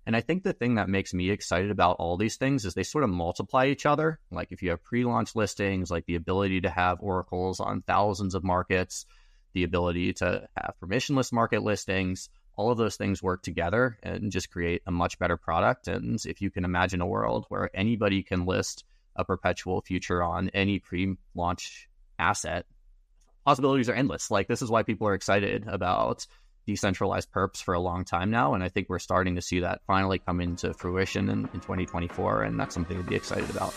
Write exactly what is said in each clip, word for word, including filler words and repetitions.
And I think the thing that makes me excited about all these things is they sort of multiply each other. Like if you have pre-launch listings, like the ability to have oracles on thousands of markets, the ability to have permissionless market listings, all of those things work together and just create a much better product. And if you can imagine a world where anybody can list a perpetual future on any pre-launch asset, possibilities are endless. Like this is why people are excited about decentralized perps for a long time now. And I think we're starting to see that finally come into fruition in, in twenty twenty-four. And that's something to be excited about.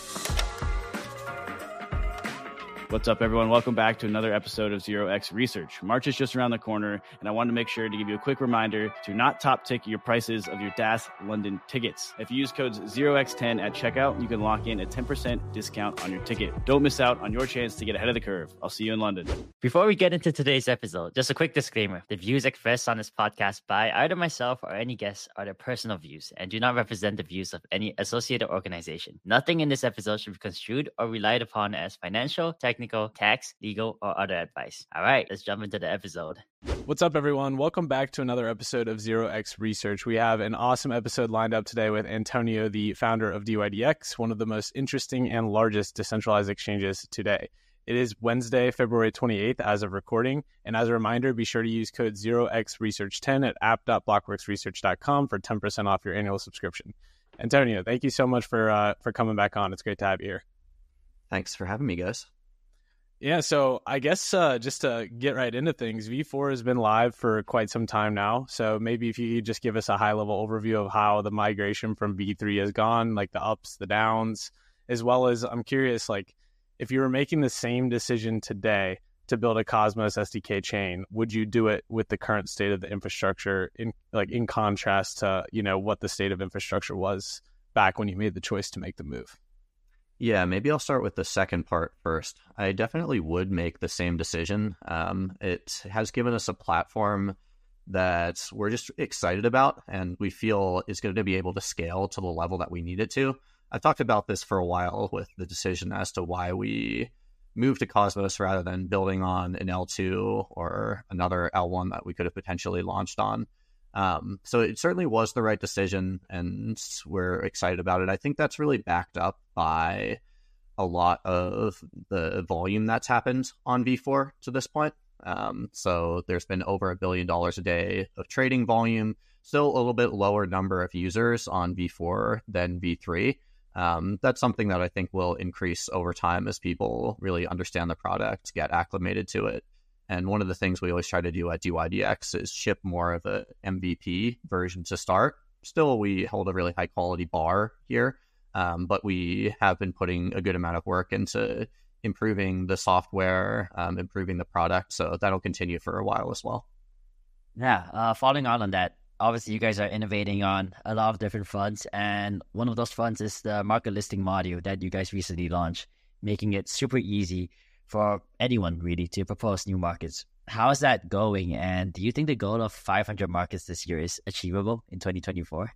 What's up, everyone? Welcome back to another episode of Zero X Research. March is just around the corner, and I wanted to make sure to give you a quick reminder to not top tick your prices of your D A S London tickets. If you use codes zero x ten at checkout, you can lock in a ten percent discount on your ticket. Don't miss out on your chance to get ahead of the curve. I'll see you in London. Before we get into today's episode, just a quick disclaimer. The views expressed on this podcast by either myself or any guest are their personal views and do not represent the views of any associated organization. Nothing in this episode should be construed or relied upon as financial, technical, Technical, tax, legal, or other advice. All right, let's jump into the episode. What's up, everyone? Welcome back to another episode of Zero X Research. We have an awesome episode lined up today with Antonio, the founder of D Y D X, one of the most interesting and largest decentralized exchanges today. It is Wednesday, February twenty-eighth as of recording. And as a reminder, be sure to use code zero x research ten at app dot blockworks research dot com for ten percent off your annual subscription. Antonio, thank you so much for uh, for coming back on. It's great to have you here. Thanks for having me, guys. Yeah, so I guess uh, just to get right into things, V four has been live for quite some time now. So maybe if you could just give us a high-level overview of how the migration from V three has gone, like the ups, the downs, as well as I'm curious, like if you were making the same decision today to build a Cosmos S D K chain, would you do it with the current state of the infrastructure, in like in contrast to you know what the state of infrastructure was back when you made the choice to make the move? Yeah, maybe I'll start with the second part first. I definitely would make the same decision. Um, it has given us a platform that we're just excited about and we feel is going to be able to scale to the level that we need it to. I've talked about this for a while with the decision as to why we moved to Cosmos rather than building on an L two or another L one that we could have potentially launched on. Um, so it certainly was the right decision and we're excited about it. I think that's really backed up by a lot of the volume that's happened on V four to this point. Um, so there's been over a billion dollars a day of trading volume, still a little bit lower number of users on V four than V three. Um, that's something that I think will increase over time as people really understand the product, get acclimated to it. And one of the things we always try to do at D Y D X is ship more of a M V P version to start. Still, we hold a really high quality bar here, um, but we have been putting a good amount of work into improving the software, um, improving the product. So that'll continue for a while as well. Yeah, uh, following on on that, obviously you guys are innovating on a lot of different fronts. And one of those fronts is the market listing module that you guys recently launched, making it super easy for anyone really to propose new markets. How is that going? And do you think the goal of five hundred markets this year is achievable in twenty twenty-four?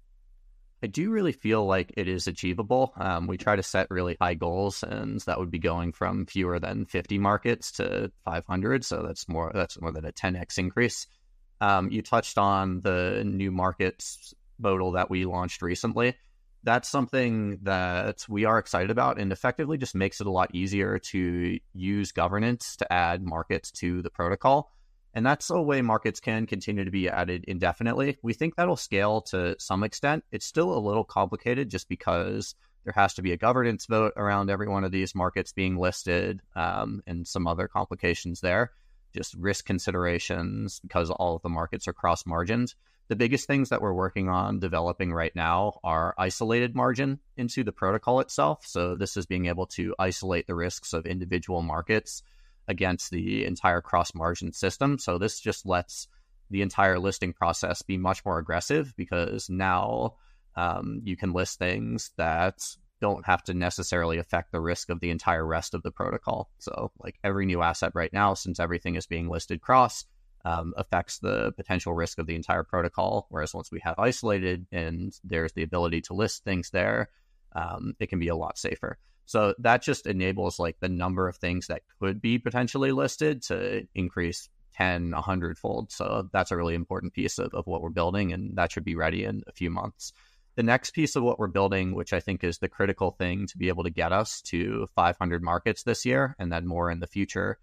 I do really feel like it is achievable. Um, we try to set really high goals, and that would be going from fewer than fifty markets to five hundred. So that's more that's more than a ten x increase. Um, you touched on the new markets modal that we launched recently. That's something that we are excited about and effectively just makes it a lot easier to use governance to add markets to the protocol. And that's a way markets can continue to be added indefinitely. We think that'll scale to some extent. It's still a little complicated just because there has to be a governance vote around every one of these markets being listed, um, and some other complications there. Just risk considerations because all of the markets are cross-margined. The biggest things that we're working on developing right now are isolated margin into the protocol itself. So this is being able to isolate the risks of individual markets against the entire cross-margin system. So this just lets the entire listing process be much more aggressive because now um, you can list things that don't have to necessarily affect the risk of the entire rest of the protocol. So like every new asset right now, since everything is being listed cross, Um, affects the potential risk of the entire protocol. Whereas once we have isolated and there's the ability to list things there, um, it can be a lot safer. So that just enables like the number of things that could be potentially listed to increase ten, one hundred fold. So that's a really important piece of, of what we're building, and that should be ready in a few months. The next piece of what we're building, which I think is the critical thing to be able to get us to five hundred markets this year and then more in the future,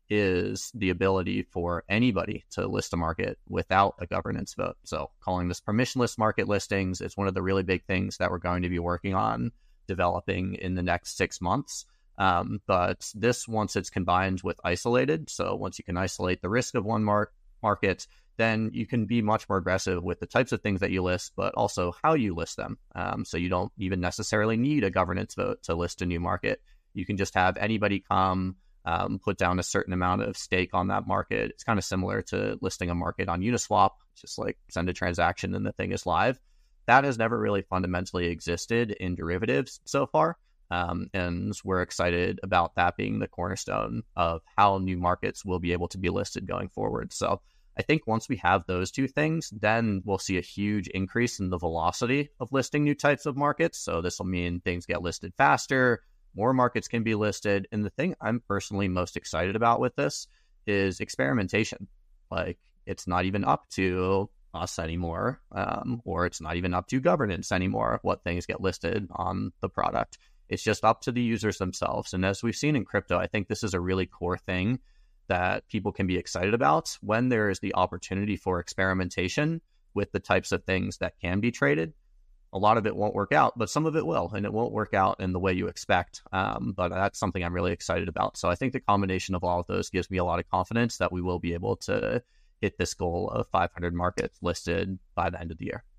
is the ability for anybody to list a market without a governance vote. So calling this permissionless market listings is one of the really big things that we're going to be working on developing in the next six months. Um, but this, once it's combined with isolated, so once you can isolate the risk of one mar- market, then you can be much more aggressive with the types of things that you list, but also how you list them. Um, so you don't even necessarily need a governance vote to list a new market. You can just have anybody come, um, put down a certain amount of stake on that market. It's kind of similar to listing a market on Uniswap, just like send a transaction and the thing is live. That has never really fundamentally existed in derivatives so far. Um, and we're excited about that being the cornerstone of how new markets will be able to be listed going forward. So I think once we have those two things, then we'll see a huge increase in the velocity of listing new types of markets. So this will mean things get listed faster, more markets can be listed. And the thing I'm personally most excited about with this is experimentation. Like, it's not even up to us anymore, um, or it's not even up to governance anymore, what things get listed on the product. It's just up to the users themselves. And as we've seen in crypto, I think this is a really core thing that people can be excited about when there is the opportunity for experimentation with the types of things that can be traded. A lot of it won't work out, but some of it will, and it won't work out in the way you expect. Um, but that's something I'm really excited about. So I think the combination of all of those gives me a lot of confidence that we will be able to hit this goal of five hundred markets listed by the end of the year.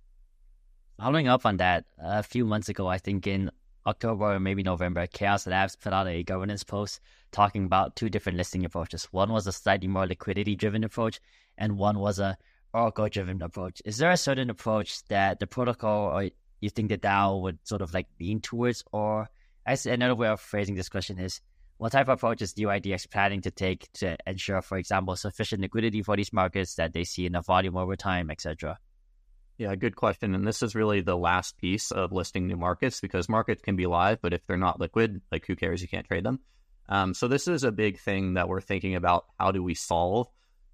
Following up on that, a few months ago, I think in October or maybe November, Chaos Labs put out a governance post talking about two different listing approaches. One was a slightly more liquidity-driven approach, and one was a Oracle-driven approach. Is there a certain approach that the protocol or you think the DAO would sort of like lean towards? Or I say another way of phrasing this question is, what type of approach is D Y D X planning to take to ensure, for example, sufficient liquidity for these markets, that they see enough volume over time, et cetera? Yeah, good question. And this is really the last piece of listing new markets, because markets can be live, but if they're not liquid, like, who cares? You can't trade them. Um, so this is a big thing that we're thinking about. How do we solve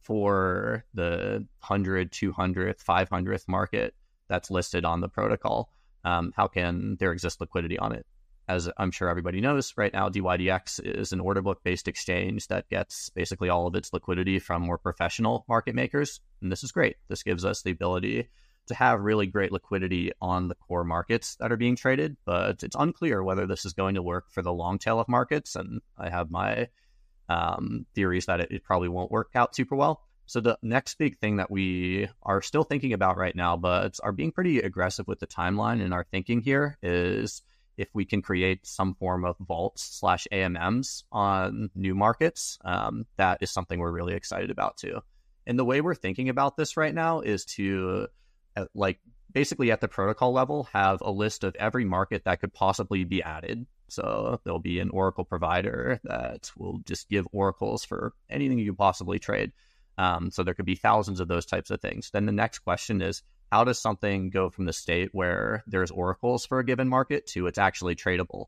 for the one hundred, two hundredth, five hundredth market that's listed on the protocol? Um, how can there exist liquidity on it? As I'm sure everybody knows, right now, D Y D X is an order book-based exchange that gets basically all of its liquidity from more professional market makers. And this is great. This gives us the ability to have really great liquidity on the core markets that are being traded, but it's unclear whether this is going to work for the long tail of markets. And I have my um, theories that it, it probably won't work out super well. So the next big thing that we are still thinking about right now, but are being pretty aggressive with the timeline in our thinking here, is if we can create some form of vaults slash A M Ms on new markets. Um, that is something we're really excited about too. And the way we're thinking about this right now is to uh, like basically at the protocol level, have a list of every market that could possibly be added. So there'll be an Oracle provider that will just give oracles for anything you could possibly trade. Um, so there could be thousands of those types of things. Then the next question is, how does something go from the state where there's oracles for a given market to it's actually tradable?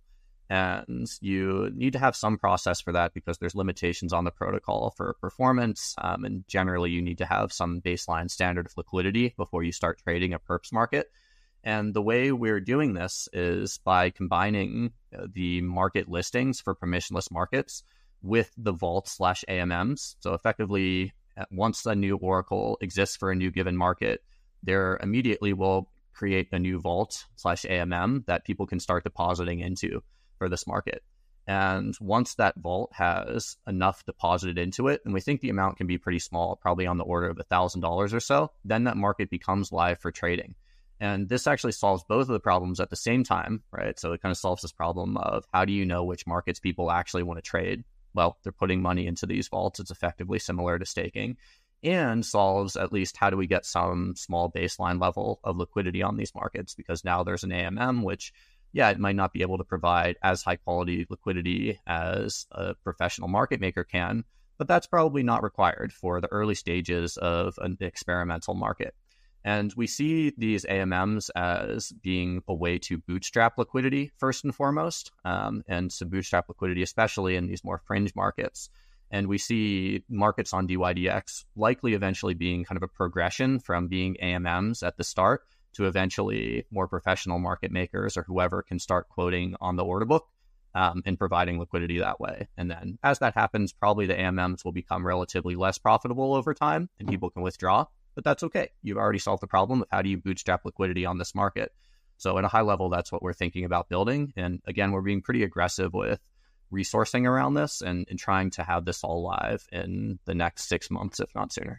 And you need to have some process for that, because there's limitations on the protocol for performance. Um, and generally, you need to have some baseline standard of liquidity before you start trading a perps market. And the way we're doing this is by combining the market listings for permissionless markets with the vault slash A M Ms. So effectively, once a new oracle exists for a new given market, there immediately will create a new vault slash A M M that people can start depositing into for this market. And once that vault has enough deposited into it, and we think the amount can be pretty small, probably on the order of one thousand dollars or so, then that market becomes live for trading. And this actually solves both of the problems at the same time, right? So it kind of solves this problem of, how do you know which markets people actually want to trade? Well, they're putting money into these vaults. It's effectively similar to staking, and solves at least how do we get some small baseline level of liquidity on these markets, because now there's an A M M, which, yeah, it might not be able to provide as high quality liquidity as a professional market maker can, but that's probably not required for the early stages of an experimental market. And we see these A M Ms as being a way to bootstrap liquidity first and foremost, um, and to bootstrap liquidity, especially in these more fringe markets. And we see markets on D Y D X likely eventually being kind of a progression from being A M Ms at the start to eventually more professional market makers or whoever can start quoting on the order book um, and providing liquidity that way. And then as that happens, probably the A M Ms will become relatively less profitable over time and people can withdraw, but that's okay. You've already solved the problem of how do you bootstrap liquidity on this market. So at a high level, that's what we're thinking about building. And again, we're being pretty aggressive with resourcing around this and, and trying to have this all live in the next six months, if not sooner.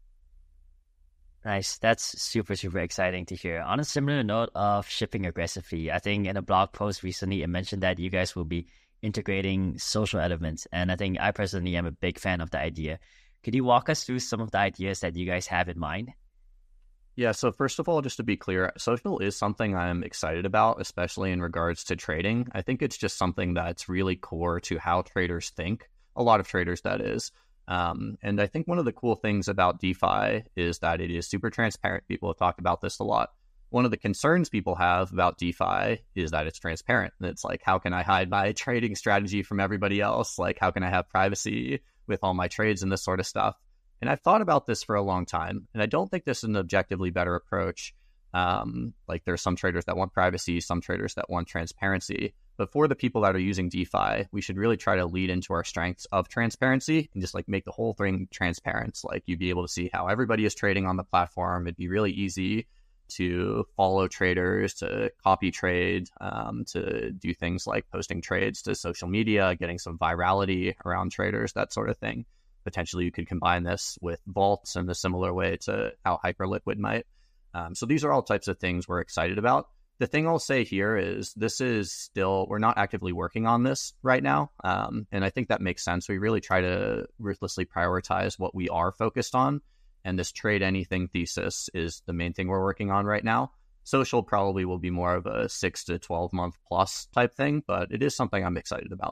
Nice. That's super, super exciting to hear. On a similar note of shipping aggressively, I think in a blog post recently, it mentioned that you guys will be integrating social elements. And I think I personally am a big fan of the idea. Could you walk us through some of the ideas that you guys have in mind? Yeah, so first of all, just to be clear, social is something I'm excited about, especially in regards to trading. I think it's just something that's really core to how traders think, a lot of traders that is. Um, and I think one of the cool things about DeFi is that it is super transparent. People have talked about this a lot. One of the concerns people have about DeFi is that it's transparent. And it's like, how can I hide my trading strategy from everybody else? Like, how can I have privacy with all my trades and this sort of stuff? And I've thought about this for a long time, and I don't think this is an objectively better approach. Um, like there's some traders that want privacy, some traders that want transparency. But for the people that are using DeFi, we should really try to lead into our strengths of transparency and just like make the whole thing transparent. Like you'd be able to see how everybody is trading on the platform. It'd be really easy to follow traders, to copy trade, um, to do things like posting trades to social media, getting some virality around traders, that sort of thing. Potentially you could combine this with vaults in a similar way to how Hyperliquid might. Um, so these are all types of things we're excited about. The thing I'll say here is this is still, we're not actively working on this right now. Um, and I think that makes sense. We really try to ruthlessly prioritize what we are focused on. And this trade anything thesis is the main thing we're working on right now. Social probably will be more of a six to twelve month plus type thing, but it is something I'm excited about.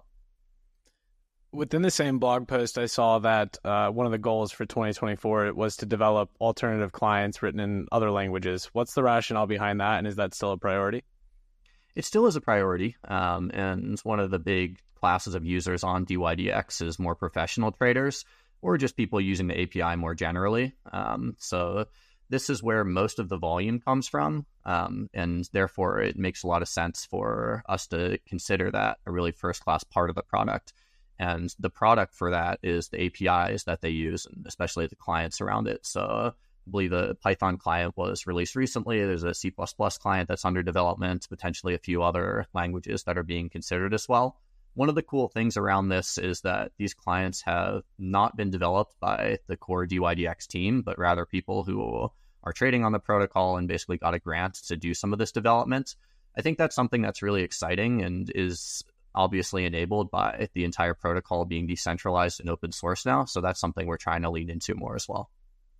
Within the same blog post, I saw that uh, one of the goals for twenty twenty-four was to develop alternative clients written in other languages. What's the rationale behind that, and is that still a priority? It still is a priority, um, and one of the big classes of users on D Y D X is more professional traders or just people using the A P I more generally. Um, so this is where most of the volume comes from, um, and therefore it makes a lot of sense for us to consider that a really first-class part of the product. And the product for that is the A P Is that they use, and especially the clients around it. So I believe the Python client was released recently. There's a C plus plus client that's under development, potentially a few other languages that are being considered as well. One of the cool things around this is that these clients have not been developed by the core D Y D X team, but rather people who are trading on the protocol and basically got a grant to do some of this development. I think that's something that's really exciting and is obviously enabled by the entire protocol being decentralized and open source now. So that's something we're trying to lean into more as well.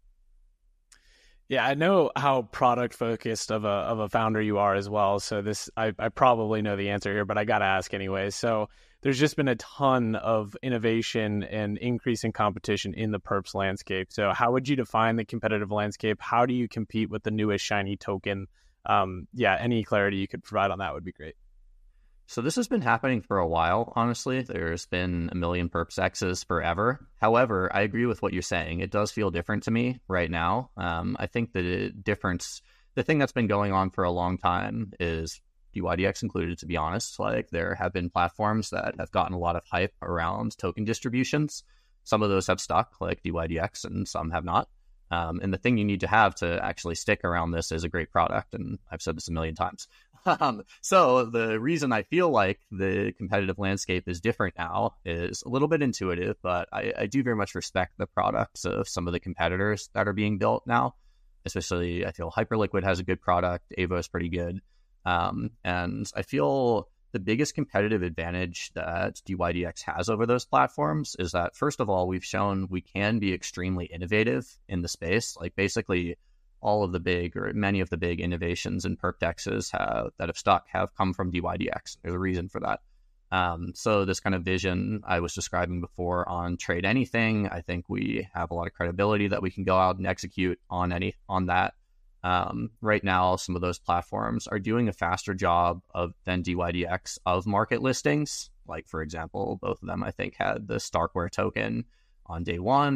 Yeah, I know how product focused of a of a founder you are as well. So this, I, I probably know the answer here, but I got to ask anyway. So there's just been a ton of innovation and increasing competition in the perps landscape. So how would you define the competitive landscape? How do you compete with the newest shiny token? Um, yeah, any clarity you could provide on that would be great. So this has been happening for a while, honestly. There's been a million perps X's forever. However, I agree with what you're saying. It does feel different to me right now. Um, I think the difference, the thing that's been going on for a long time is D Y D X included, to be honest. Like there have been platforms that have gotten a lot of hype around token distributions. Some of those have stuck, like D Y D X, and some have not. Um, and the thing you need to have to actually stick around this is a great product. And I've said this a million times. Um, so the reason I feel like the competitive landscape is different now is a little bit intuitive, but I, I do very much respect the products of some of the competitors that are being built now. Especially, I feel Hyperliquid has a good product. Avo is pretty good. Um, and I feel the biggest competitive advantage that D Y D X has over those platforms is that, first of all, we've shown we can be extremely innovative in the space. Like basically all of the big or many of the big innovations in perp dexes have, that have stuck have come from D Y D X. There's a reason for that. Um, so this kind of vision I was describing before on trade anything, I think we have a lot of credibility that we can go out and execute on any on that. Um, right now, some of those platforms are doing a faster job of than D Y D X of market listings. Like, for example, both of them, I think, had the Starkware token on day one.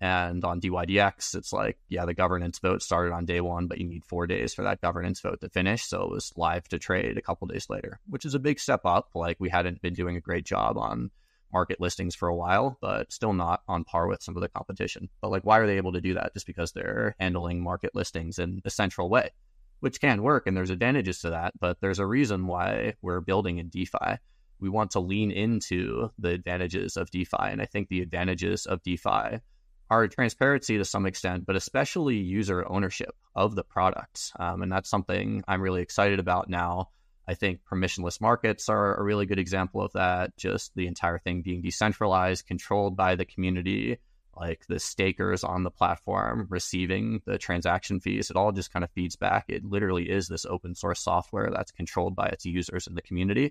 And on D Y D X, it's like, yeah, the governance vote started on day one, but you need four days for that governance vote to finish. So it was live to trade a couple days later, which is a big step up. Like, we hadn't been doing a great job on market listings for a while, but still not on par with some of the competition. But like, why are they able to do that? Just because they're handling market listings in a central way, which can work, and there's advantages to that. But there's a reason why we're building in DeFi. We want to lean into the advantages of DeFi. And I think the advantages of DeFi are transparency to some extent, but especially user ownership of the products. Um, and that's something I'm really excited about now. I think permissionless markets are a really good example of that. Just the entire thing being decentralized, controlled by the community, like the stakers on the platform receiving the transaction fees. It all just kind of feeds back. It literally is this open source software that's controlled by its users in the community.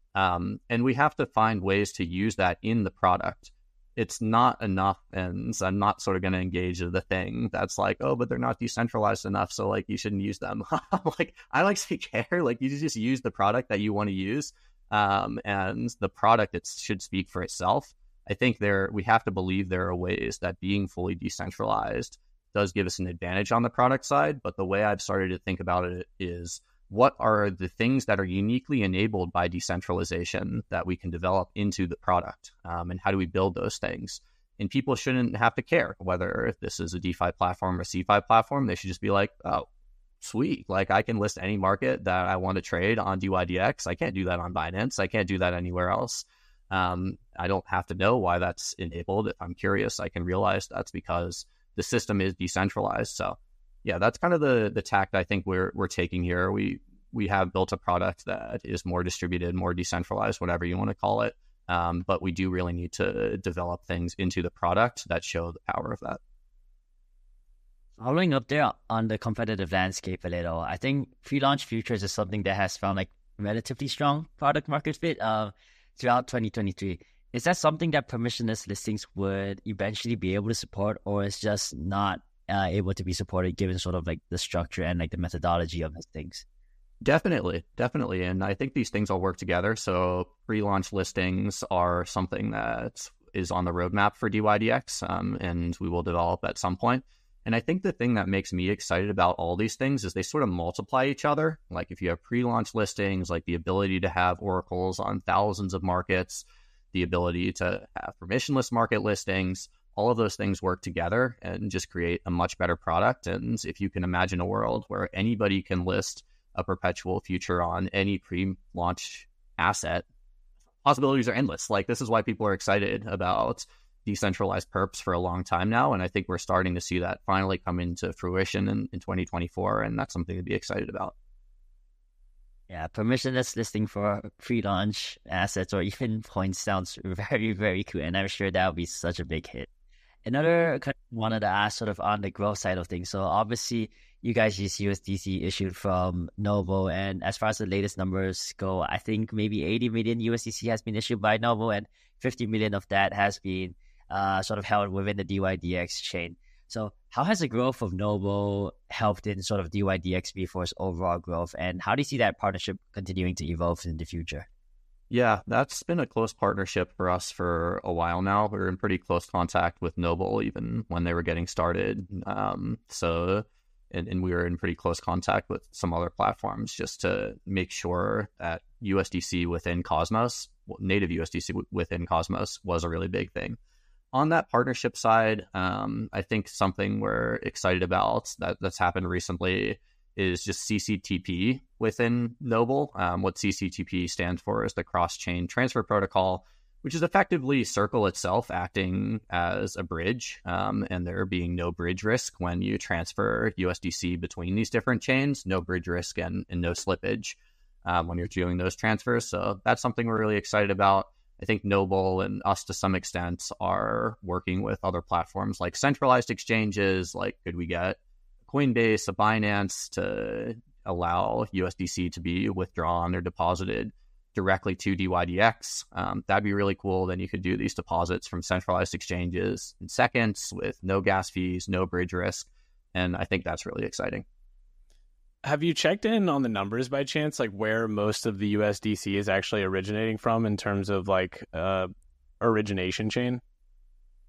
Um, and we have to find ways to use that in the product. It's not enough, and I'm not sort of going to engage in the thing that's like, oh, but they're not decentralized enough, so like you shouldn't use them. Like, I like to care. Like, you just use the product that you want to use, um, and the product, it should speak for itself. I think there we have to believe there are ways that being fully decentralized does give us an advantage on the product side. But the way I've started to think about it is, what are the things that are uniquely enabled by decentralization that we can develop into the product? Um, and how do we build those things? And people shouldn't have to care whether this is a DeFi platform or CeFi platform. They should just be like, oh, sweet. Like, I can list any market that I want to trade on D Y D X. I can't do that on Binance. I can't do that anywhere else. Um, I don't have to know why that's enabled. If I'm curious, I can realize that's because the system is decentralized. So yeah, that's kind of the the tact I think we're we're taking here. We we have built a product that is more distributed, more decentralized, whatever you want to call it. Um, but we do really need to develop things into the product that show the power of that. Following up there on the competitive landscape a little, I think pre-launch futures is something that has found like relatively strong product market fit uh, throughout twenty twenty-three. Is that something that permissionless listings would eventually be able to support, or is just not Uh, able to be supported given sort of like the structure and like the methodology of these things? Definitely, definitely. And I think these things all work together. So pre-launch listings are something that is on the roadmap for D Y D X, um, and we will develop at some point. And I think the thing that makes me excited about all these things is they sort of multiply each other. Like, if you have pre-launch listings, like the ability to have oracles on thousands of markets, the ability to have permissionless market listings, all of those things work together and just create a much better product. And if you can imagine a world where anybody can list a perpetual future on any pre-launch asset, possibilities are endless. Like, this is why people are excited about decentralized perps for a long time now. And I think we're starting to see that finally come into fruition in, in twenty twenty-four. And that's something to be excited about. Yeah, permissionless listing for pre-launch assets or even points sounds very, very cool. And I'm sure that would be such a big hit. Another kind of wanted to ask sort of on the growth side of things. So obviously you guys use U S D C issued from Novo, and as far as the latest numbers go, I think maybe eighty million U S D C has been issued by Novo, and fifty million of that has been uh, sort of held within the D Y D X chain. So how has the growth of Novo helped in sort of D Y D X V four's overall growth, and how do you see that partnership continuing to evolve in the future? Yeah, that's been a close partnership for us for a while now. We're in pretty close contact with Noble even when they were getting started. Um, so, and, and we were in pretty close contact with some other platforms just to make sure that U S D C within Cosmos, native U S D C within Cosmos, was a really big thing. On that partnership side, um, I think something we're excited about that, that's happened recently is just C C T P within Noble. Um, what C C T P stands for is the Cross-Chain Transfer Protocol, which is effectively Circle itself acting as a bridge, um, and there being no bridge risk when you transfer U S D C between these different chains, no bridge risk and, and no slippage um, when you're doing those transfers. So that's something we're really excited about. I think Noble and us to some extent are working with other platforms like centralized exchanges, like could we get Coinbase, a Binance, to allow U S D C to be withdrawn or deposited directly to D Y D X. Um, that'd be really cool. Then you could do these deposits from centralized exchanges in seconds with no gas fees, no bridge risk. And I think that's really exciting. Have you checked in on the numbers by chance, like where most of the U S D C is actually originating from in terms of like uh, origination chain?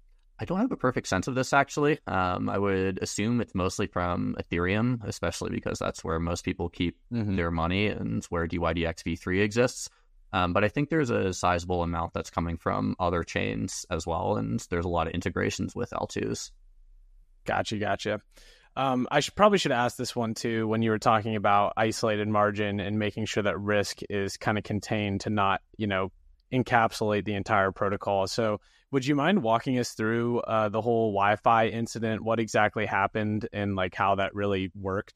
I don't have a perfect sense of this, actually. Um, I would assume it's mostly from Ethereum, especially because that's where most people keep mm-hmm. their money and where D Y D X v three exists. Um, but I think there's a sizable amount that's coming from other chains as well, and there's a lot of integrations with L twos. Gotcha, gotcha. Um, I should probably should ask this one too when you were talking about isolated margin and making sure that risk is kind of contained to not, you know, encapsulate the entire protocol. So would you mind walking us through uh, the whole Wi-Fi incident, what exactly happened and like how that really worked?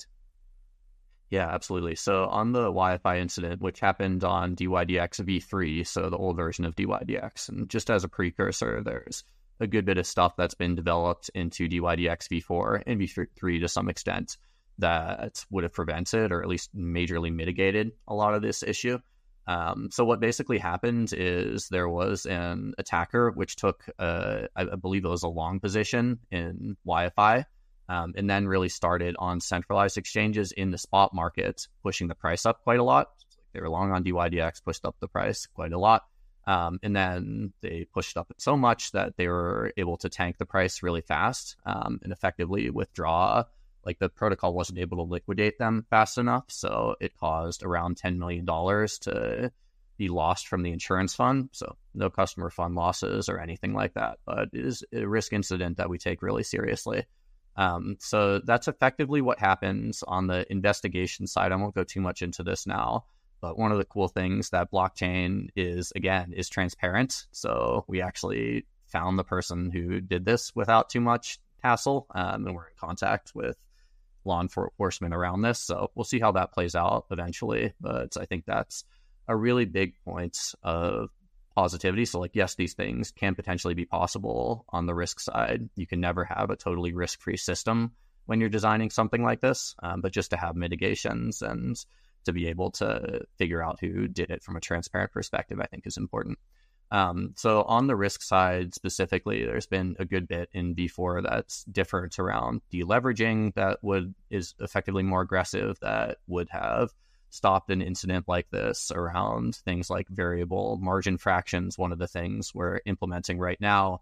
Yeah, absolutely. So on the Wi-Fi incident, which happened on D Y D X v three, so the old version of D Y D X, and just as a precursor, there's a good bit of stuff that's been developed into D Y D X v four and v three to some extent that would have prevented or at least majorly mitigated a lot of this issue. Um, so what basically happened is there was an attacker which took, uh, I, I believe it was a long position in Wi-Fi, um, and then really started on centralized exchanges in the spot market, pushing the price up quite a lot. They were long on D Y D X, pushed up the price quite a lot. Um, and then they pushed up so much that they were able to tank the price really fast um, and effectively withdraw. Like the protocol wasn't able to liquidate them fast enough. So it caused around ten million dollars to be lost from the insurance fund. So no customer fund losses or anything like that, but it is a risk incident that we take really seriously. Um, so that's effectively what happens on the investigation side. I won't go too much into this now. But one of the cool things that blockchain is, again, is transparent. So we actually found the person who did this without too much hassle, um, and we're in contact with law enforcement around this. So we'll see how that plays out eventually. But I think that's a really big point of positivity. So like, yes, these things can potentially be possible on the risk side. You can never have a totally risk-free system when you're designing something like this, um, but just to have mitigations and to be able to figure out who did it from a transparent perspective, I think is important. Um, so on the risk side specifically, there's been a good bit in v four that's different around deleveraging that would is effectively more aggressive, that would have stopped an incident like this, around things like variable margin fractions. One of the things we're implementing right now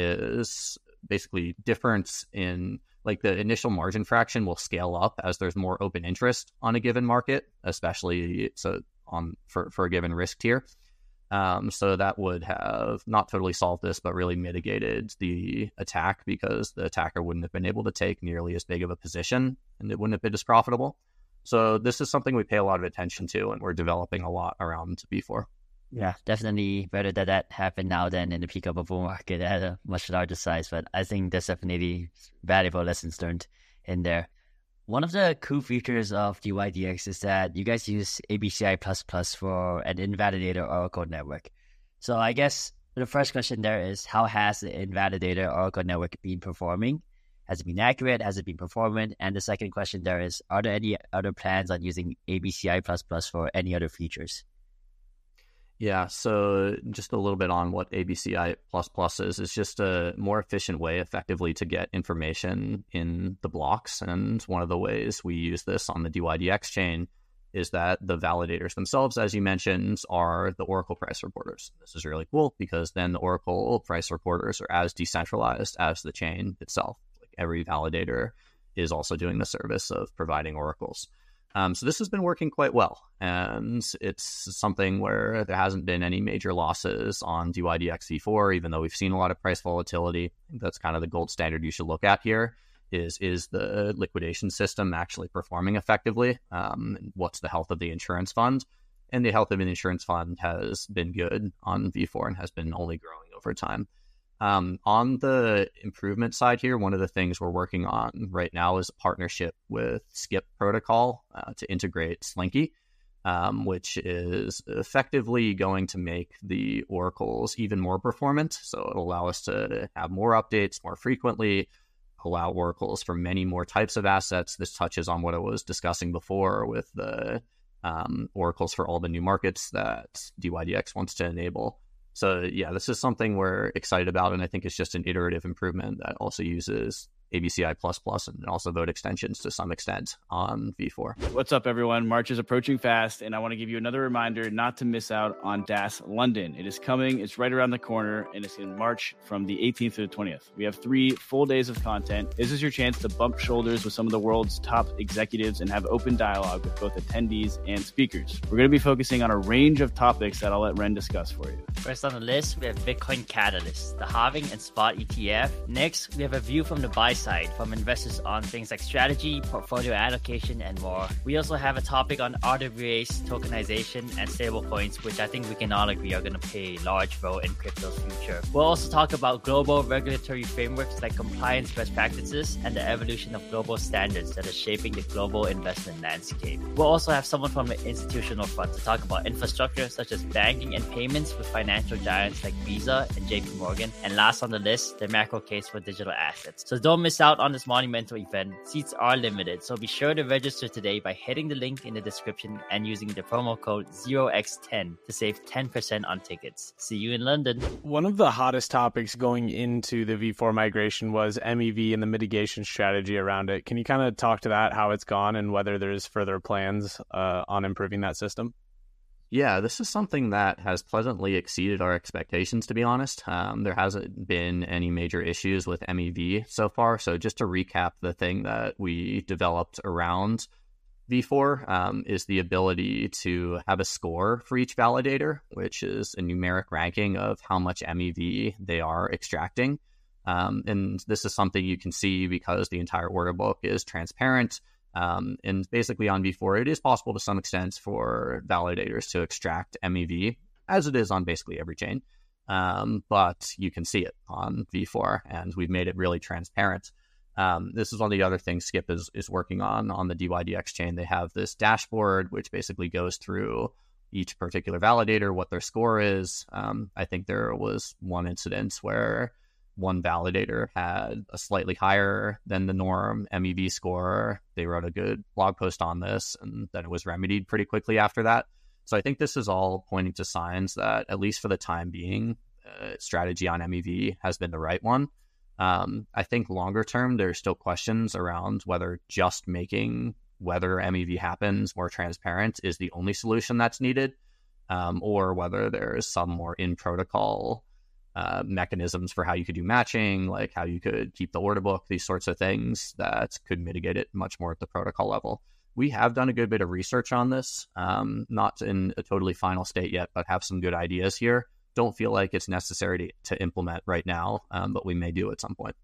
is basically difference in like the initial margin fraction will scale up as there's more open interest on a given market, especially so on for, for a given risk tier. Um, so that would have not totally solved this, but really mitigated the attack because the attacker wouldn't have been able to take nearly as big of a position and it wouldn't have been as profitable. So this is something we pay a lot of attention to, and we're developing a lot around v four. Yeah, definitely better that that happened now than in the peak of a bull market at a much larger size. But I think there's definitely valuable lessons learned in there. One of the cool features of D Y D X is that you guys use A B C I plus plus for an invalidator Oracle network. So I guess the first question there is, how has the invalidator Oracle network been performing? Has it been accurate? Has it been performant? And the second question there is, are there any other plans on using A B C I plus plus for any other features? Yeah, so just a little bit on what A B C I plus plus is. It's just a more efficient way effectively to get information in the blocks. And one of the ways we use this on the D Y D X chain is that the validators themselves, as you mentioned, are the Oracle price reporters. This is really cool because then the Oracle price reporters are as decentralized as the chain itself. Like every validator is also doing the service of providing oracles. Um, so this has been working quite well, and it's something where there hasn't been any major losses on D Y D X v four, even though we've seen a lot of price volatility. That's kind of the gold standard you should look at here. Is is the liquidation system actually performing effectively? Um, what's the health of the insurance fund? And the health of an insurance fund has been good on v four and has been only growing over time. Um, on the improvement side here, one of the things we're working on right now is a partnership with Skip Protocol uh, to integrate Slinky, um, which is effectively going to make the oracles even more performant. So it'll allow us to have more updates more frequently, allow oracles for many more types of assets. This touches on what I was discussing before with the um, oracles for all the new markets that D Y D X wants to enable. So yeah, this is something we're excited about, and I think it's just an iterative improvement that also uses A B C I plus plus, and also vote extensions to some extent on V four. What's up, everyone? March is approaching fast, and I want to give you another reminder not to miss out on D A S London. It is coming. It's right around the corner, and it's in March from the eighteenth to the twentieth. We have three full days of content. This is your chance to bump shoulders with some of the world's top executives and have open dialogue with both attendees and speakers. We're going to be focusing on a range of topics that I'll let Ren discuss for you. First on the list, we have Bitcoin Catalyst, the halving and spot E T F. Next, we have a view from the buy side from investors on things like strategy, portfolio allocation, and more. We also have a topic on R W A's tokenization and stablecoins, which I think we can all agree are going to play a large role in crypto's future. We'll also talk about global regulatory frameworks like compliance best practices and the evolution of global standards that are shaping the global investment landscape. We'll also have someone from the institutional front to talk about infrastructure such as banking and payments with financial giants like Visa and J P Morgan. And last on the list, the macro case for digital assets. So don't miss out on this monumental event. Seats are limited, so be sure to register today by hitting the link in the description and using the promo code zero x ten to save ten percent on tickets. See you in London. One of the hottest topics going into the V four migration was M E V and the mitigation strategy around it. Can you kind of talk to that, how it's gone, and whether there's further plans uh, on improving that system? Yeah, this is something that has pleasantly exceeded our expectations, to be honest. Um, there hasn't been any major issues with M E V so far. So just to recap, the thing that we developed around V four um, is the ability to have a score for each validator, which is a numeric ranking of how much M E V they are extracting. Um, and this is something you can see because the entire order book is transparent. Um, and basically on V four, it is possible to some extent for validators to extract M E V, as it is on basically every chain. Um, but you can see it on V four, and we've made it really transparent. Um, this is one of the other things Skip is, is working on on the D Y D X chain. They have this dashboard, which basically goes through each particular validator, what their score is. Um, I think there was one incident where one validator had a slightly higher than the norm M E V score. They wrote a good blog post on this, and then it was remedied pretty quickly after that. So I think this is all pointing to signs that, at least for the time being, uh, strategy on M E V has been the right one. Um, I think longer term, there's still questions around whether just making whether M E V happens more transparent is the only solution that's needed, um, or whether there's some more in-protocol Uh, mechanisms for how you could do matching, like how you could keep the order book, these sorts of things that could mitigate it much more at the protocol level. We have done a good bit of research on this, um, not in a totally final state yet, but have some good ideas here. Don't feel like it's necessary to, to implement right now, um, but we may do at some point.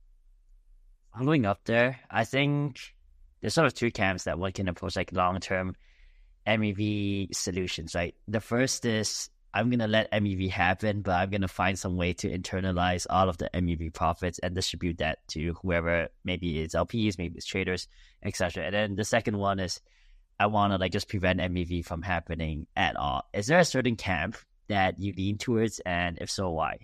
Following up there, I think there's sort of two camps that one can approach like long-term M E V solutions, right? The first is, I'm going to let M E V happen, but I'm going to find some way to internalize all of the M E V profits and distribute that to whoever, maybe it's L Ps, maybe it's traders, et cetera. And then the second one is, I want to like just prevent M E V from happening at all. Is there a certain camp that you lean towards, and if so, why?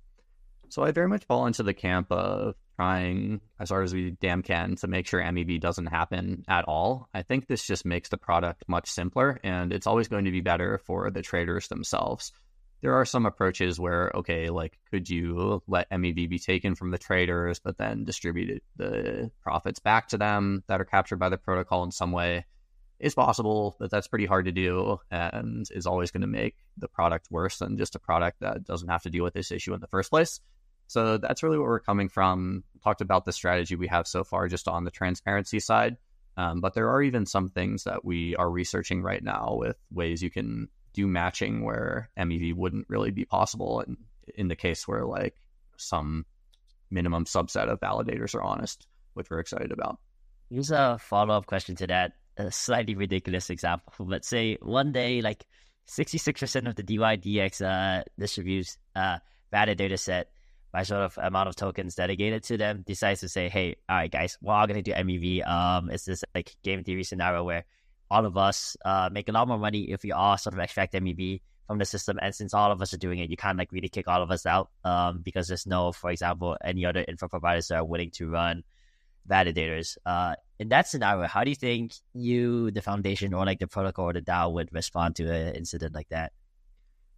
So I very much fall into the camp of trying as hard as we damn can to make sure M E V doesn't happen at all. I think this just makes the product much simpler, and it's always going to be better for the traders themselves. There are some approaches where, okay, like, could you let M E V be taken from the traders, but then distribute the profits back to them that are captured by the protocol in some way? It's possible, but that's pretty hard to do, and is always going to make the product worse than just a product that doesn't have to deal with this issue in the first place. So that's really where we're coming from. Talked about the strategy we have so far just on the transparency side. Um, but there are even some things that we are researching right now with ways you can do matching where M E V wouldn't really be possible. And in the case where like some minimum subset of validators are honest, which we're excited about. Here's a follow-up question to that, a slightly ridiculous example. Let's say one day, like sixty-six percent of the D Y D X uh, distributes uh, validator set by sort of amount of tokens dedicated to them, decides to say, hey, all right, guys, we're all going to do M E V. Um, it's this like game theory scenario where all of us uh, make a lot more money if we all sort of extract M E V from the system. And since all of us are doing it, you can't like really kick all of us out um, because there's no, for example, any other info providers that are willing to run validators. Uh, in that scenario, how do you think you, the foundation, or like the protocol or the DAO would respond to an incident like that?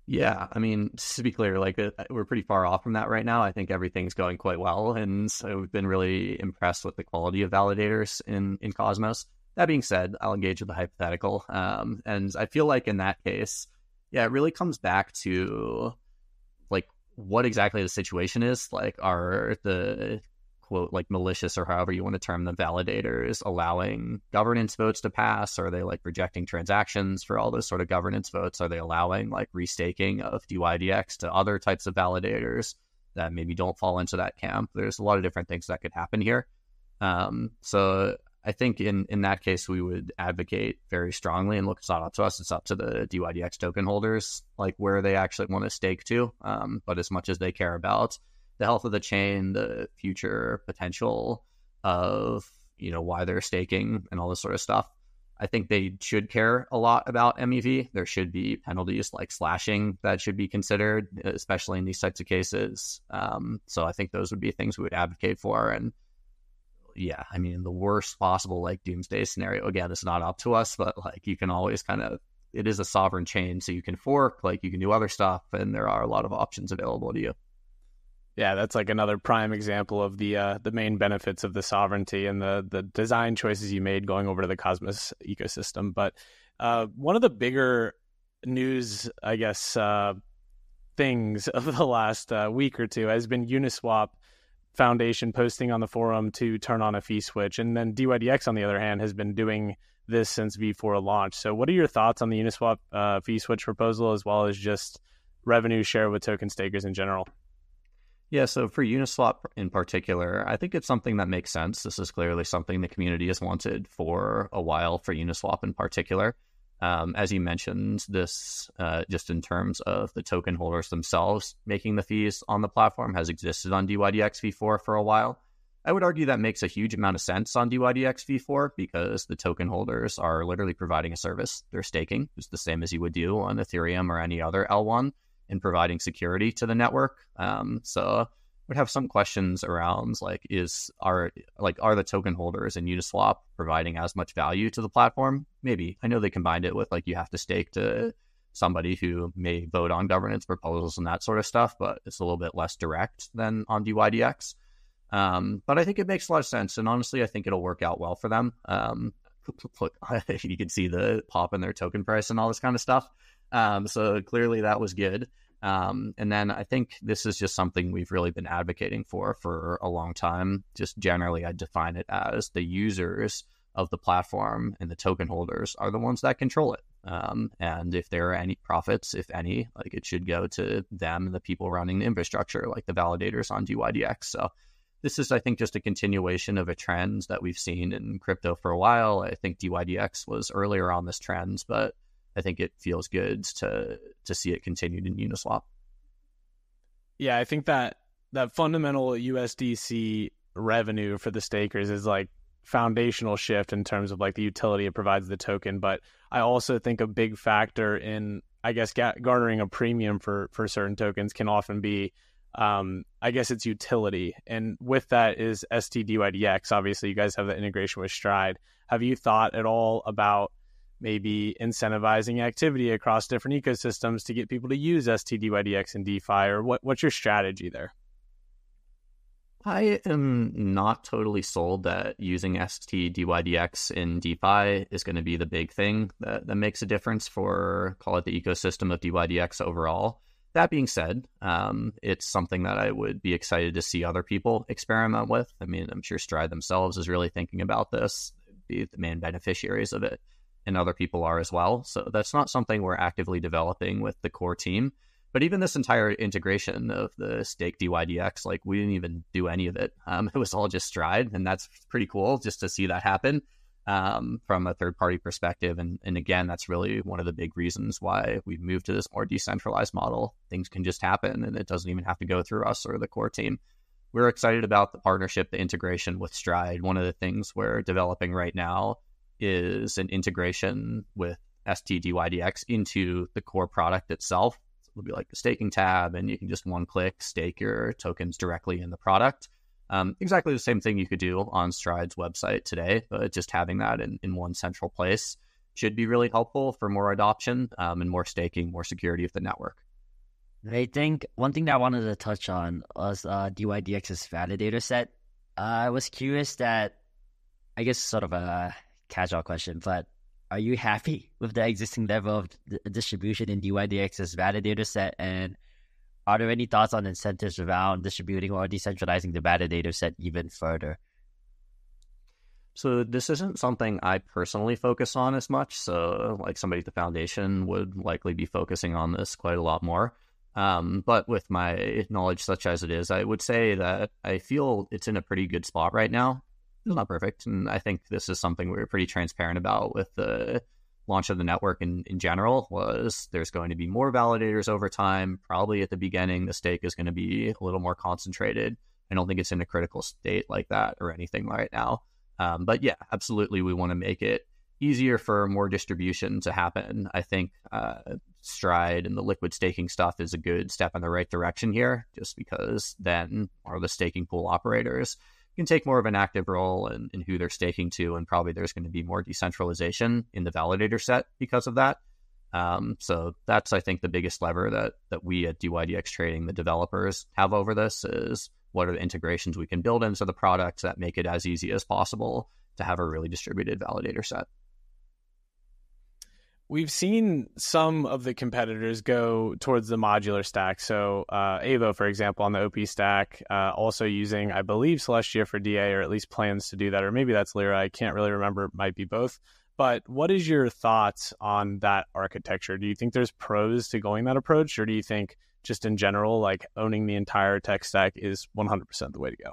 Yeah, I mean, just to be clear, like uh, we're pretty far off from that right now. I think everything's going quite well, and so we've been really impressed with the quality of validators in in Cosmos. That being said, I'll engage with the hypothetical, um, and I feel like in that case, yeah, it really comes back to like what exactly the situation is. Like, are the quote like malicious or however you want to term them validators allowing governance votes to pass? Are they like rejecting transactions for all those sort of governance votes? Are they allowing like restaking of D Y D X to other types of validators that maybe don't fall into that camp? There's a lot of different things that could happen here. Um, so I think in, in that case, we would advocate very strongly, and look, it's not up to us, it's up to the D Y D X token holders, like where they actually want to stake to. Um, but as much as they care about the health of the chain, the future potential of, you know, why they're staking and all this sort of stuff, I think they should care a lot about M E V. There should be penalties like slashing that should be considered, especially in these types of cases. Um, so I think those would be things we would advocate for. And yeah, I mean, the worst possible like doomsday scenario, again, it's not up to us, but like you can always kind of, it is a sovereign chain, so you can fork, like you can do other stuff, and there are a lot of options available to you. Yeah, that's like another prime example of the uh, the main benefits of the sovereignty and the the design choices you made going over to the Cosmos ecosystem. But uh, one of the bigger news, I guess, uh, things of the last uh, week or two has been Uniswap Foundation posting on the forum to turn on a fee switch. And then D Y D X, on the other hand, has been doing this since V four launched. So what are your thoughts on the Uniswap uh, fee switch proposal, as well as just revenue share with token stakers in general? Yeah, so for Uniswap in particular, I think it's something that makes sense. This is clearly something the community has wanted for a while for Uniswap in particular. Um, as you mentioned, this, uh, just in terms of the token holders themselves making the fees on the platform, has existed on D Y D X v four for a while. I would argue that makes a huge amount of sense on D Y D X v four because the token holders are literally providing a service. They're staking, just the same as you would do on Ethereum or any other L one, in providing security to the network. Um, so would have some questions around like, is are like are the token holders in Uniswap providing as much value to the platform? Maybe. I know they combined it with like you have to stake to somebody who may vote on governance proposals and that sort of stuff, but it's a little bit less direct than on D Y D X. Um, but I think it makes a lot of sense, and honestly, I think it'll work out well for them. Um, look, you can see the pop in their token price and all this kind of stuff. Um, so clearly that was good. Um, and then I think this is just something we've really been advocating for for a long time. Just generally, I define it as the users of the platform and the token holders are the ones that control it. Um, and if there are any profits, if any, like it should go to them and the people running the infrastructure, like the validators on D Y D X. So this is, I think, just a continuation of a trend that we've seen in crypto for a while. I think D Y D X was earlier on this trend, but I think it feels good to to see it continued in Uniswap. Yeah, I think that that fundamental U S D C revenue for the stakers is like foundational shift in terms of like the utility it provides the token. But I also think a big factor in, I guess, ga- garnering a premium for for certain tokens can often be, um, I guess, its utility. And with that is S T D Y D X. Obviously, you guys have the integration with Stride. Have you thought at all about maybe incentivizing activity across different ecosystems to get people to use S T D Y D X and DeFi, or what, what's your strategy there? I am not totally sold that using S T D Y D X in DeFi is going to be the big thing that, that makes a difference for, call it, the ecosystem of D Y D X overall. That being said, um, it's something that I would be excited to see other people experiment with. I mean, I'm sure Stride themselves is really thinking about this, be the main beneficiaries of it, and other people are as well. So that's not something we're actively developing with the core team. But even this entire integration of the stake D Y D X, like we didn't even do any of it. Um, it was all just Stride, and that's pretty cool just to see that happen um, from a third-party perspective. And, and again, that's really one of the big reasons why we've moved to this more decentralized model. Things can just happen, and it doesn't even have to go through us or the core team. We're excited about the partnership, the integration with Stride. One of the things we're developing right now is an integration with S T D Y D X into the core product itself. So it'll be like the staking tab, and you can just one click stake your tokens directly in the product. Um, exactly the same thing you could do on Stride's website today, but just having that in, in one central place should be really helpful for more adoption um, and more staking, more security of the network. I think one thing that I wanted to touch on was uh, D Y D X's validator set. Uh, I was curious that, I guess, sort of a casual question, but are you happy with the existing level of d- distribution in D Y D X's validator set? And are there any thoughts on incentives around distributing or decentralizing the validator set even further? So this isn't something I personally focus on as much. So like somebody at the foundation would likely be focusing on this quite a lot more. Um, but with my knowledge such as it is, I would say that I feel it's in a pretty good spot right now. It's not perfect. And I think this is something we were pretty transparent about with the launch of the network in, in general, was there's going to be more validators over time. Probably at the beginning, the stake is going to be a little more concentrated. I don't think it's in a critical state like that or anything right now. Um, but yeah, absolutely, we want to make it easier for more distribution to happen. I think uh, Stride and the liquid staking stuff is a good step in the right direction here, just because then more of the staking pool operators can take more of an active role in, in who they're staking to, and probably there's going to be more decentralization in the validator set because of that. Um, so that's, I think, the biggest lever that that we at D Y D X Trading, the developers, have over this is what are the integrations we can build into the product that make it as easy as possible to have a really distributed validator set. We've seen some of the competitors go towards the modular stack. So uh, Avo, for example, on the O P stack, uh, also using, I believe, Celestia for D A, or at least plans to do that. Or maybe that's Lyra. I can't really remember. It might be both. But what is your thoughts on that architecture? Do you think there's pros to going that approach? Or do you think just in general, like owning the entire tech stack is one hundred percent the way to go?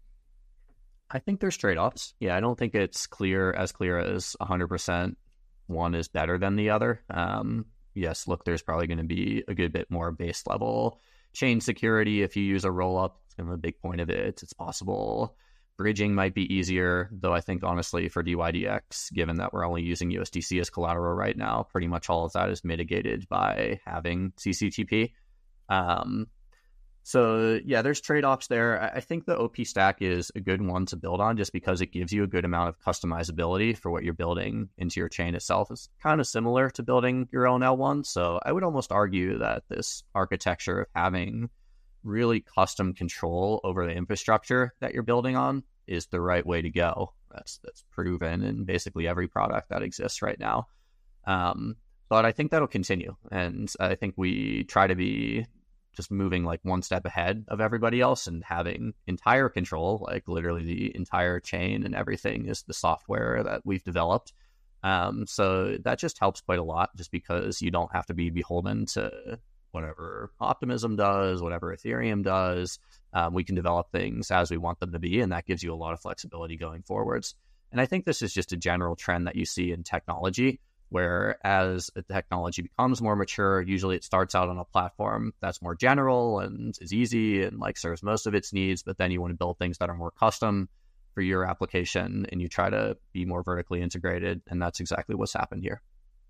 I think there's trade-offs. Yeah, I don't think it's clear as clear as one hundred percent one is better than the other. Um, yes, look, there's probably going to be a good bit more base level chain security if you use a roll-up. It's kind of a big point of it. It's possible bridging might be easier, though I think honestly for D Y D X, given that we're only using U S D C as collateral right now, pretty much all of that is mitigated by having C C T P. Um, So yeah, there's trade-offs there. I think the O P stack is a good one to build on just because it gives you a good amount of customizability for what you're building into your chain itself. It's kind of similar to building your own L one. So I would almost argue that this architecture of having really custom control over the infrastructure that you're building on is the right way to go. That's that's proven in basically every product that exists right now. Um, but I think that'll continue. And I think we try to be just moving like one step ahead of everybody else and having entire control, like literally the entire chain and everything is the software that we've developed. Um, so that just helps quite a lot just because you don't have to be beholden to whatever Optimism does, whatever Ethereum does. Um, we can develop things as we want them to be, and that gives you a lot of flexibility going forwards. And I think this is just a general trend that you see in technology, where as the technology becomes more mature, usually it starts out on a platform that's more general and is easy and like serves most of its needs, but then you want to build things that are more custom for your application and you try to be more vertically integrated, and that's exactly what's happened here.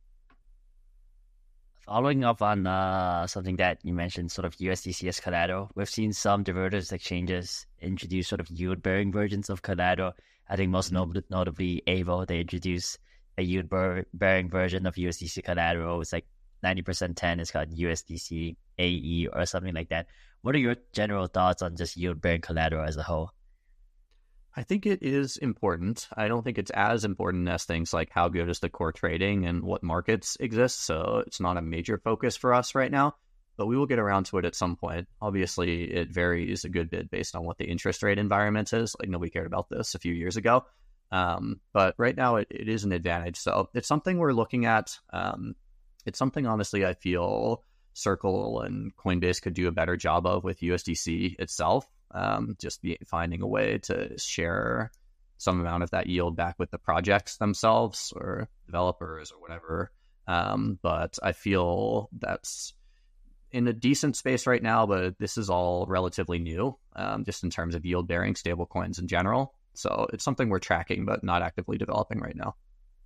Following up on uh, something that you mentioned, sort of U S D C as collateral, we've seen some derivatives exchanges introduce sort of yield-bearing versions of collateral. I think most not- notably Avo, they introduced a yield-bearing version of U S D C collateral. It's like ninety percent ten. It's called U S D C A E or something like that. What are your general thoughts on just yield-bearing collateral as a whole? I think it is important. I don't think it's as important as things like how good is the core trading and what markets exist. So it's not a major focus for us right now, but we will get around to it at some point. Obviously, it varies a good bit based on what the interest rate environment is. Like nobody cared about this a few years ago. Um, but right now it, it is an advantage. So it's something we're looking at. Um, it's something, honestly, I feel Circle and Coinbase could do a better job of with U S D C itself. Um, just be, finding a way to share some amount of that yield back with the projects themselves or developers or whatever. Um, but I feel that's in a decent space right now, but this is all relatively new, um, just in terms of yield-bearing stablecoins in general. So it's something we're tracking, but not actively developing right now.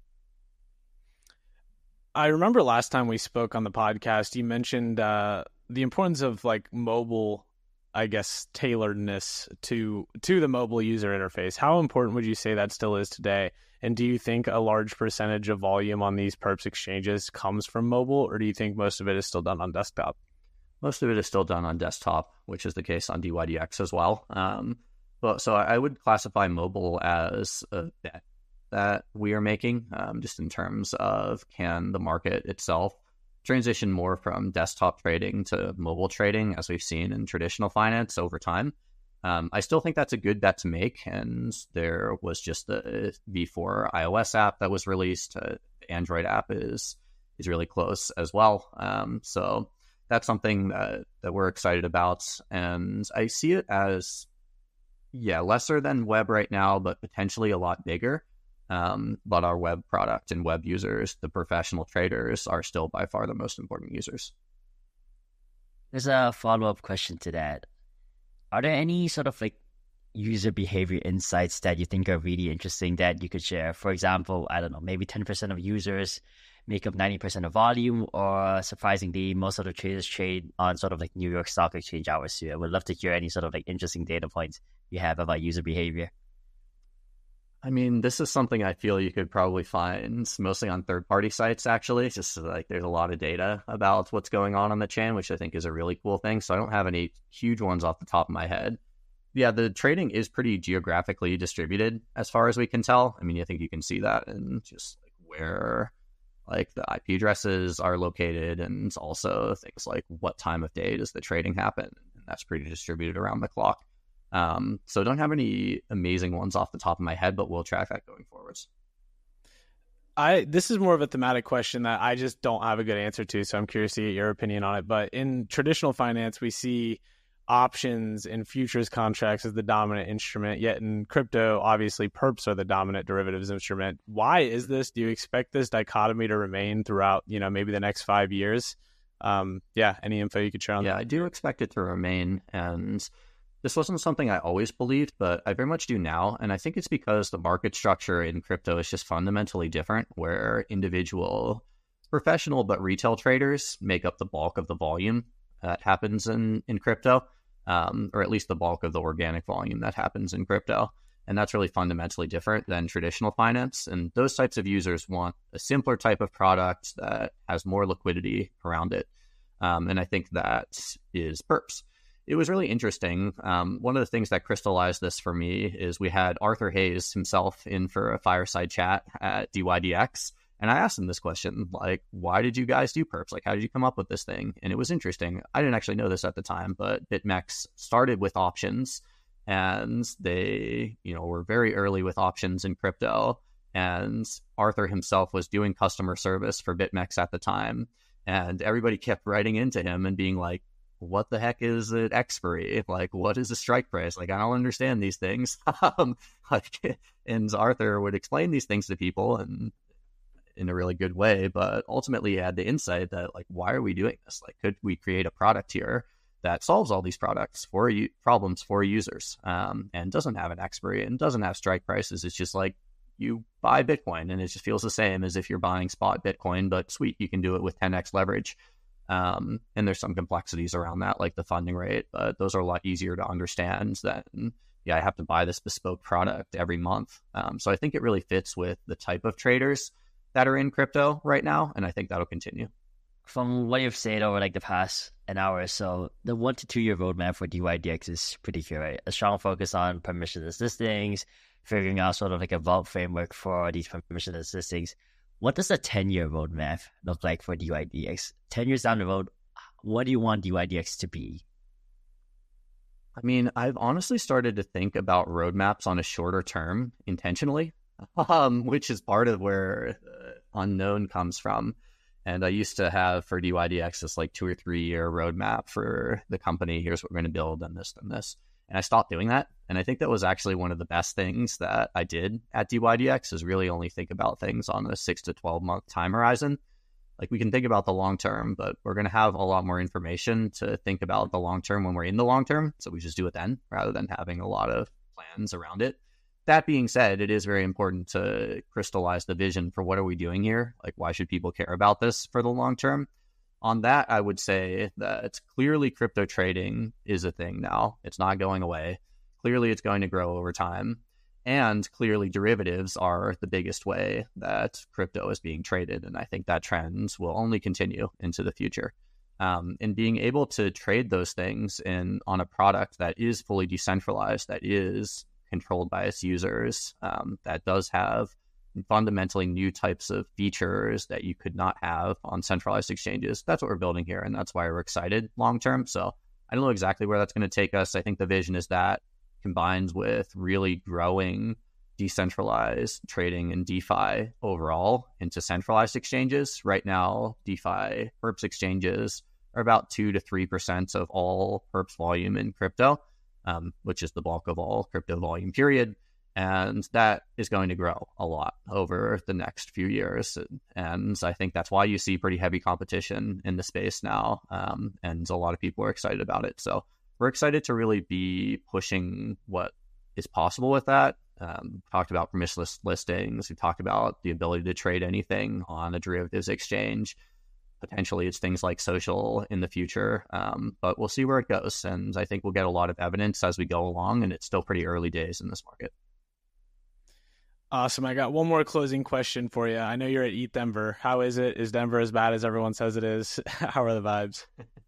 I remember last time we spoke on the podcast, you mentioned uh, the importance of like mobile, I guess, tailoredness to to the mobile user interface. How important would you say that still is today? And do you think a large percentage of volume on these perps exchanges comes from mobile, or do you think most of it is still done on desktop? Most of it is still done on desktop, which is the case on D Y D X as well. Um, but so I would classify mobile as a bet that we are making, um, just in terms of can the market itself transition more from desktop trading to mobile trading, as we've seen in traditional finance over time. Um, I still think that's a good bet to make, and there was just the V four iOS app that was released. Uh, the Android app is is really close as well. Um, so that's something that, that we're excited about, and I see it as, yeah, lesser than web right now, but potentially a lot bigger. Um, but our web product and web users, the professional traders, are still by far the most important users. There's a follow-up question to that. Are there any sort of like user behavior insights that you think are really interesting that you could share? For example, I don't know, maybe ten percent of users make up ninety percent of volume, or surprisingly, most of the traders trade on sort of like New York Stock Exchange hours too. I would love to hear any sort of like interesting data points you have about user behavior. I mean, this is something I feel you could probably find mostly on third-party sites, actually. It's just like there's a lot of data about what's going on on the chain, which I think is a really cool thing. So I don't have any huge ones off the top of my head. Yeah, the trading is pretty geographically distributed as far as we can tell. I mean, I think you can see that in just like where like the I P addresses are located, and also things like what time of day does the trading happen. And that's pretty distributed around the clock. Um, so don't have any amazing ones off the top of my head, but we'll track that going forwards. I this is more of a thematic question that I just don't have a good answer to, so I'm curious to get your opinion on it. But in traditional finance, we see options and futures contracts as the dominant instrument, yet in crypto, obviously perps are the dominant derivatives instrument. Why is this? Do you expect this dichotomy to remain throughout, you know, maybe the next five years? Um, yeah, any info you could share on yeah, that? Yeah, I do expect it to remain, and this wasn't something I always believed, but I very much do now. And I think it's because the market structure in crypto is just fundamentally different, where individual, professional, but retail traders make up the bulk of the volume that happens in, in crypto, um, or at least the bulk of the organic volume that happens in crypto. And that's really fundamentally different than traditional finance. And those types of users want a simpler type of product that has more liquidity around it. Um, and I think that is perps. It was really interesting. Um, one of the things that crystallized this for me is we had Arthur Hayes himself in for a fireside chat at D Y D X. And I asked him this question, like, why did you guys do perps? Like, how did you come up with this thing? And it was interesting. I didn't actually know this at the time, but BitMEX started with options, and they, you know, were very early with options in crypto. And Arthur himself was doing customer service for BitMEX at the time. And everybody kept writing into him and being like, what the heck is an expiry? Like, what is a strike price? Like, I don't understand these things. um, like, and Arthur would explain these things to people and in a really good way, but ultimately he had the insight that, like, why are we doing this? Like, could we create a product here that solves all these products for you problems for users, um, and doesn't have an expiry and doesn't have strike prices? It's just like you buy Bitcoin and it just feels the same as if you're buying spot Bitcoin, but sweet, you can do it with ten x leverage. Um, and there's some complexities around that, like the funding rate, but those are a lot easier to understand than, yeah, I have to buy this bespoke product every month. Um, so I think it really fits with the type of traders that are in crypto right now, and I think that'll continue. From what you've said over like the past an hour or so, the one to two year roadmap for D Y D X is pretty clear, right? A strong focus on permissionless listings, figuring out sort of like a vault framework for these permissionless listings. What does a ten-year roadmap look like for D Y D X? ten years down the road, what do you want D Y D X to be? I mean, I've honestly started to think about roadmaps on a shorter term intentionally, um, which is part of where the unknown comes from. And I used to have for D Y D X this like two or three year roadmap for the company. Here's what we're going to build and this and this. And I stopped doing that. And I think that was actually one of the best things that I did at D Y D X, is really only think about things on a six to twelve month time horizon. Like, we can think about the long term, but we're going to have a lot more information to think about the long term when we're in the long term. So we just do it then rather than having a lot of plans around it. That being said, it is very important to crystallize the vision for what are we doing here? Like, why should people care about this for the long term? On that, I would say that it's clearly crypto trading is a thing now. It's not going away. Clearly, it's going to grow over time. And clearly, derivatives are the biggest way that crypto is being traded. And I think that trend will only continue into the future. Um, and being able to trade those things in on a product that is fully decentralized, that is controlled by its users, um, that does have fundamentally new types of features that you could not have on centralized exchanges. That's what we're building here, and that's why we're excited long term. So I don't know exactly where that's going to take us. I think the vision is that combined with really growing decentralized trading and DeFi overall into centralized exchanges. Right now, DeFi perps exchanges are about two to three percent of all perps volume in crypto, um, which is the bulk of all crypto volume, period. And that is going to grow a lot over the next few years. And I think that's why you see pretty heavy competition in the space now. Um, and a lot of people are excited about it. So we're excited to really be pushing what is possible with that. Um, talked about permissionless listings. We talked about the ability to trade anything on a derivatives exchange. Potentially it's things like social in the future, um, but we'll see where it goes. And I think we'll get a lot of evidence as we go along, and it's still pretty early days in this market. Awesome. I got one more closing question for you. I know you're at E T H Denver. How is it? Is Denver as bad as everyone says it is? How are the vibes?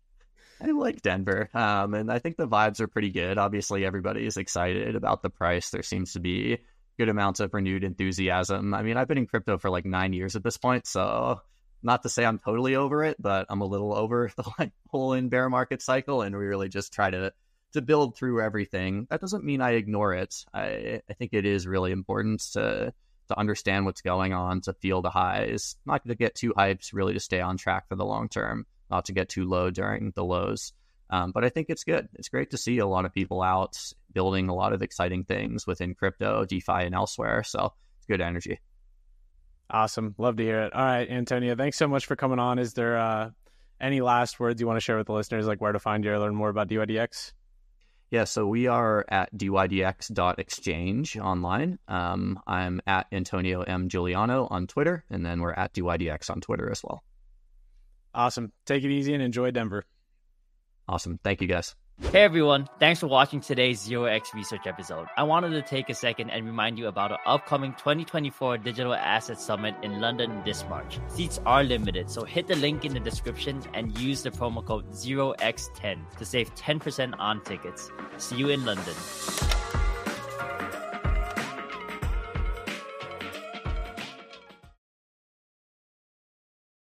I like Denver, um, and I think the vibes are pretty good. Obviously, everybody is excited about the price. There seems to be good amounts of renewed enthusiasm. I mean, I've been in crypto for like nine years at this point, so not to say I'm totally over it, but I'm a little over the like whole in bear market cycle, and we really just try to to build through everything. That doesn't mean I ignore it. I, I think it is really important to to understand what's going on, to feel the highs, not to get too hyped, really to stay on track for the long term, not to get too low during the lows. Um, but I think it's good. It's great to see a lot of people out building a lot of exciting things within crypto, DeFi, and elsewhere. So it's good energy. Awesome. Love to hear it. All right, Antonio, thanks so much for coming on. Is there uh, any last words you want to share with the listeners, like where to find you or learn more about D Y D X? Yeah, so we are at D Y D X dot exchange online. Um, I'm at Antonio M. Giuliano on Twitter, and then we're at D Y D X on Twitter as well. Awesome. Take it easy and enjoy Denver. Awesome. Thank you, guys. Hey everyone, thanks for watching today's Zero X Research episode. I wanted to take a second and remind you about our upcoming twenty twenty-four Digital Asset Summit in London this March. Seats are limited, so hit the link in the description and use the promo code zero X ten to save ten percent on tickets. See you in London.